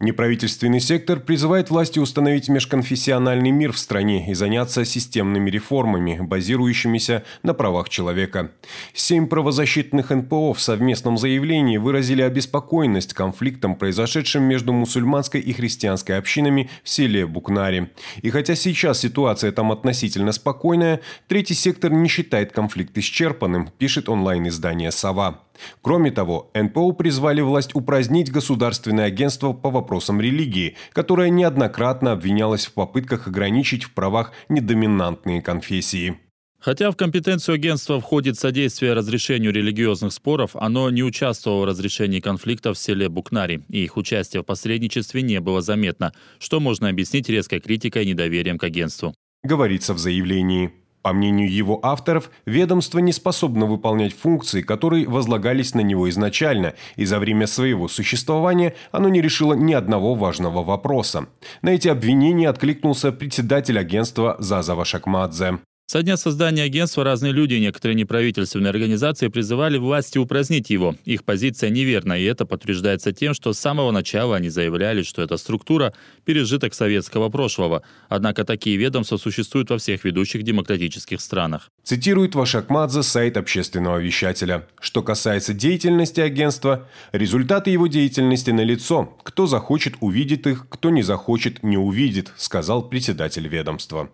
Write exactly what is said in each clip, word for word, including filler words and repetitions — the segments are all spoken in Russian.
Неправительственный сектор призывает власти установить межконфессиональный мир в стране и заняться системными реформами, базирующимися на правах человека. Семь правозащитных эн пэ о в совместном заявлении выразили обеспокоенность конфликтом, произошедшим между мусульманской и христианской общинами в селе Букнари. И хотя сейчас ситуация там относительно спокойная, третий сектор не считает конфликт исчерпанным, пишет онлайн-издание «Сова». Кроме того, эн пэ о призвали власть упразднить Государственное агентство по вопросам религии, которое неоднократно обвинялось в попытках ограничить в правах недоминантные конфессии. Хотя в компетенцию агентства входит содействие разрешению религиозных споров, оно не участвовало в разрешении конфликтов в селе Букнари, и их участие в посредничестве не было заметно, что можно объяснить резкой критикой и недоверием к агентству. Говорится в заявлении. По мнению его авторов, ведомство не способно выполнять функции, которые возлагались на него изначально, и за время своего существования оно не решило ни одного важного вопроса. На эти обвинения откликнулся председатель агентства Заза Вашакмадзе. Со дня создания агентства разные люди и некоторые неправительственные организации призывали власти упразднить его. Их позиция неверна, и это подтверждается тем, что с самого начала они заявляли, что эта структура – пережиток советского прошлого. Однако такие ведомства существуют во всех ведущих демократических странах. Цитирует Вашакмадзе сайт общественного вещателя. Что касается деятельности агентства, результаты его деятельности налицо. Кто захочет, увидит их, кто не захочет, не увидит, сказал председатель ведомства.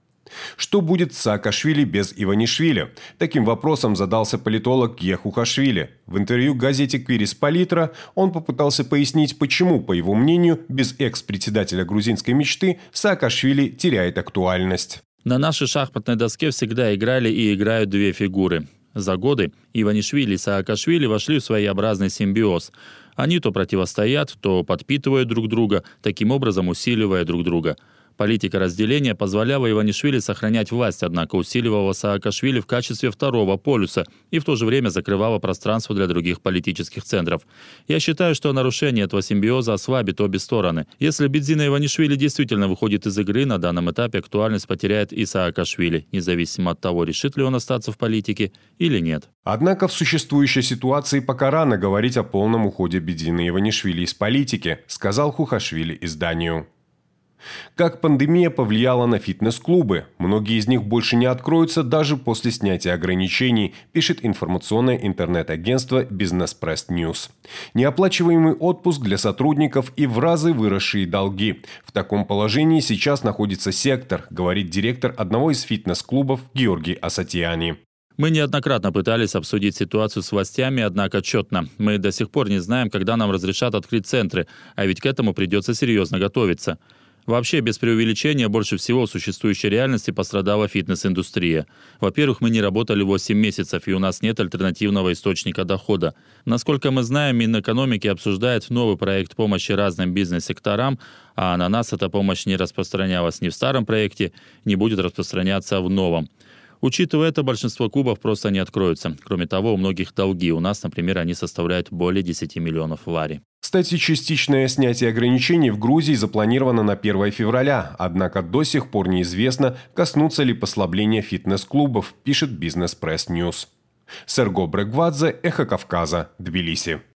Что будет с Саакашвили без Иванишвили? Таким вопросом задался политолог Гье Хухашвили. В интервью газете «Квирис Политра» он попытался пояснить, почему, по его мнению, без экс-председателя грузинской мечты Саакашвили теряет актуальность. На нашей шахматной доске всегда играли и играют две фигуры. За годы Иванишвили и Саакашвили вошли в своеобразный симбиоз. Они то противостоят, то подпитывают друг друга, таким образом усиливая друг друга. Политика разделения позволяла Иванишвили сохранять власть, однако усиливала Саакашвили в качестве второго полюса и в то же время закрывала пространство для других политических центров. Я считаю, что нарушение этого симбиоза ослабит обе стороны. Если Бедзина Иванишвили действительно выходит из игры, на данном этапе актуальность потеряет и Саакашвили, независимо от того, решит ли он остаться в политике или нет. Однако в существующей ситуации пока рано говорить о полном уходе Бедзины Иванишвили из политики, сказал Хухашвили изданию. Как пандемия повлияла на фитнес-клубы? Многие из них больше не откроются даже после снятия ограничений, пишет информационное интернет-агентство Business Press News. Неоплачиваемый отпуск для сотрудников и в разы выросшие долги. В таком положении сейчас находится сектор, говорит директор одного из фитнес-клубов Георгий Асатиани. Мы неоднократно пытались обсудить ситуацию с властями, однако четно. Мы до сих пор не знаем, когда нам разрешат открыть центры, а ведь к этому придется серьезно готовиться. Вообще, без преувеличения, больше всего в существующей реальности пострадала фитнес-индустрия. Во-первых, мы не работали восемь месяцев, и у нас нет альтернативного источника дохода. Насколько мы знаем, Минэкономики обсуждает новый проект помощи разным бизнес-секторам, а на нас эта помощь не распространялась ни в старом проекте, не будет распространяться в новом. Учитывая это, большинство клубов просто не откроются. Кроме того, у многих долги. У нас, например, они составляют более десяти миллионов лари. Кстати, частичное снятие ограничений в Грузии запланировано на первое февраля, однако до сих пор неизвестно, коснутся ли послабления фитнес-клубов, пишет Business Press News. Серго Брегвадзе, Эхо Кавказа, Тбилиси.